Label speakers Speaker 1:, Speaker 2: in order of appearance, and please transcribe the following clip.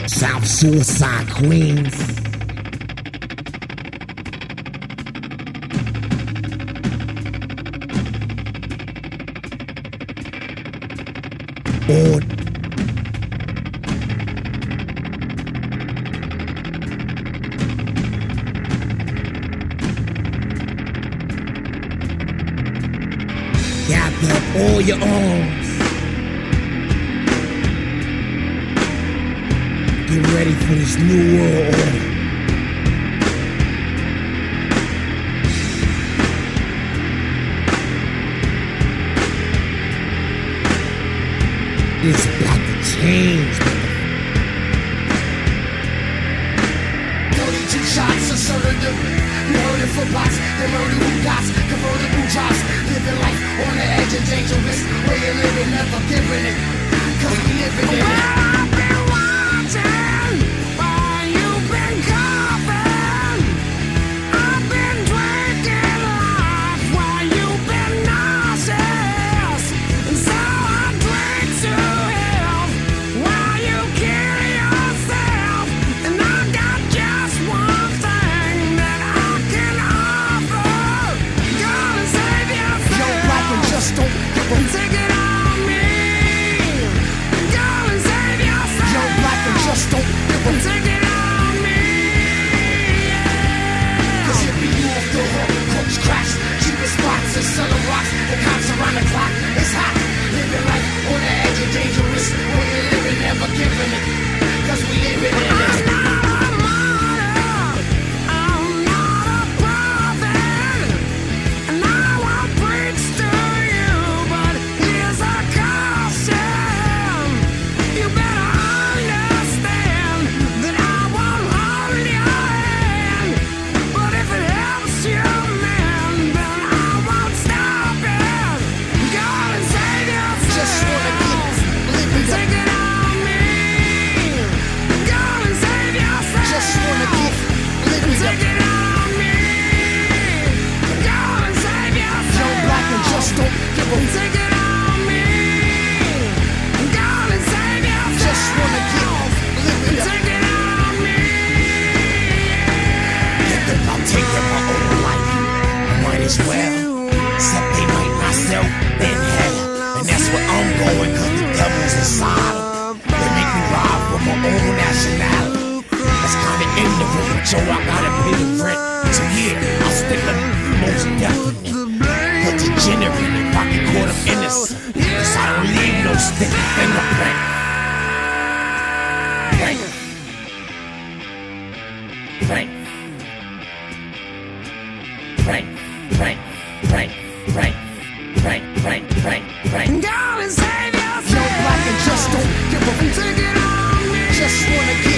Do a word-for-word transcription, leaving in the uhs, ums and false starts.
Speaker 1: South Suicide, Queens. On gather up all your arms. Get ready for this new world order. It's about to change, motherfucker.
Speaker 2: thirty-two shots of surrender. You heard it for bots, they murder who dots, convertible jobs. Living life on the edge of dangerous. Way you living, never giving it. Cause we living in it.
Speaker 3: Well, I've been watching while you've been coughing. I've been drinking life while you've been nauseous. And so I drink to health while you kill yourself. And I got just one thing that I can offer. Gonna save yourself.
Speaker 2: Yo, black and just don't give a
Speaker 3: Take it on me. Go and save yourself.
Speaker 2: Yo, black and just don't give a
Speaker 3: Take it on me. Yeah.
Speaker 2: Cause it be you off the hook, crooks, cracks, cheapest spots and selling rocks. The cops around the clock, it's hot. Living life on the edge of dangerous. Way you living, never giving it. Cause we living in
Speaker 3: I'm
Speaker 2: it.
Speaker 3: not a martyr. I'm not a prophet. And I won't preach to you, but here's a caution. You better understand that I won't hold your hand. But if it helps you, man, then I won't stop it. Go and save yourself.
Speaker 2: Just wanna keep living
Speaker 3: Take
Speaker 2: up.
Speaker 3: it on me. Go and save yourself.
Speaker 2: Just wanna keep living
Speaker 3: Take
Speaker 2: up.
Speaker 3: it on me. Go and save yourself.
Speaker 2: Yo, black and just don't give a
Speaker 3: Take it on me. Go and save yourself.
Speaker 2: Just wanna keep living up.
Speaker 3: Take it on me.
Speaker 1: Thinking about taking my own life. I might as well separate myself in hell. And that's where I'm going, cause the devil's inside them. They make me ride for my own nationality. That's kinda ignorant, so I gotta pay the rent. So yeah, I'll stick up most definitely. But degenerate if I get caught up innocent. Cause I don't leave no sticky fingerprint. Frank. Frank. Frank. Frank. Frank. Frank. Frank. Frank. Frank. Frank.
Speaker 3: Go and save yourself.
Speaker 2: Yo, black and just don't give a
Speaker 3: Take it on me.
Speaker 2: Just wanna keep